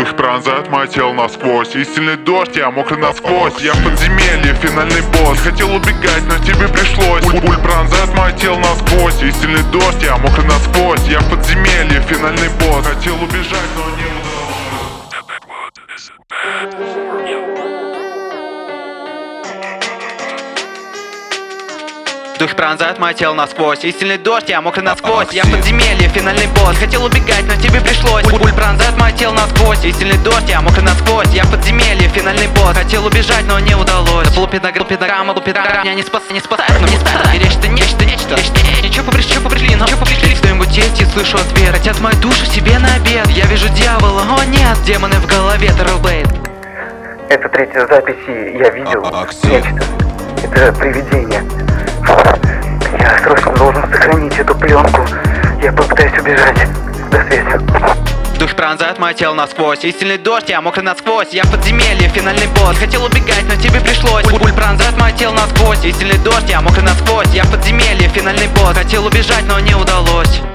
Дух пронзает мое тело насквозь. И сильный дождь, я мокрый насквозь. Я в подземелье, финальный босс. Хотел убегать, но тебе пришлось. Пуль пронзает мое тело насквозь. И сильный дождь, я мокрый насквозь. Я в подземелье, финальный босс. Хотел убежать, но не удалось. Дух пронзает мое тело насквозь. И сильный дождь, я мокрый насквозь. Я в подземелье, финальный босс. Хотел убегать, но тебе пришлось. Пуль пронзает мое тело насквозь. И сильный дождь, я мокрый насквозь. Я в подземелье, финальный босс. Хотел убежать, но не удалось. Педаграмма, меня не спасает, но не спасает. И нечто. Ничего пришли, но в твоем тесте слышу ответ. Хотят мою душу себе на обед. Я вижу дьявола, о нет, демоны в голове, Террорблейд. Это третья запись, и я видел нечто. Это привидение. Я срочно должен сохранить эту пленку. Я попытаюсь убежать. До связи. Дух пронзает мое тело насквозь. И сильный дождь, я мокрый насквозь. Я в подземелье, финальный босс. Хотел убегать, но тебе пришлось. Пуль пронзает мое тело насквозь. И сильный дождь, я мокрый насквозь. Я в подземелье, финальный босс. Хотел убежать, но не удалось.